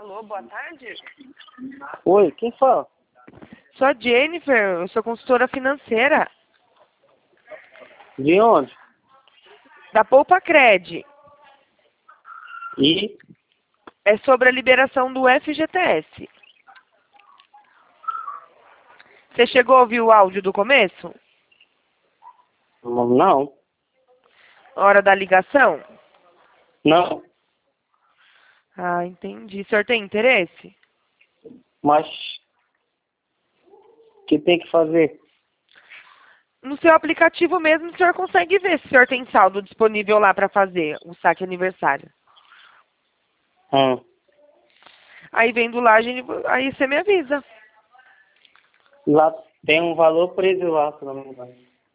Alô, boa tarde. Oi, quem fala? Sou a Jennifer, eu sou consultora financeira De onde? da Poupa Cred. E? É sobre a liberação do FGTS. Você chegou a ouvir o áudio do começo? Não. Hora da ligação? Não. Ah, entendi. O senhor tem interesse? Mas o que tem que fazer? No seu aplicativo mesmo, o senhor consegue ver se o senhor tem saldo disponível lá para fazer o saque aniversário. Aí vendo lá, aí você me avisa. Lá tem um valor preso lá, se não me engano.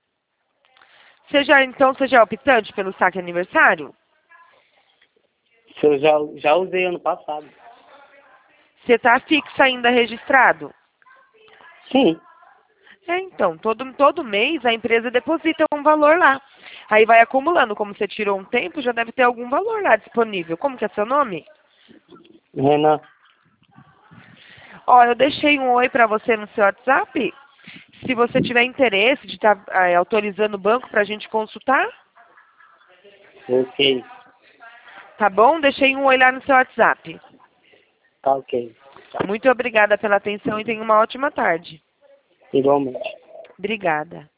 Então, você já é optante pelo saque aniversário? Se eu já usei ano passado. Você está fixo ainda registrado? Sim. Então, todo mês a empresa deposita um valor lá. Aí vai acumulando. Como você tirou um tempo, já deve ter algum valor lá disponível. Como que é seu nome? Renan. Ó, eu deixei um oi para você no seu WhatsApp. Se você tiver interesse de estar autorizando o banco para a gente consultar, Ok. tá bom? Deixei um oi lá no seu WhatsApp. Tá ok. Muito obrigada pela atenção e tenha uma ótima tarde. Igualmente. Obrigada.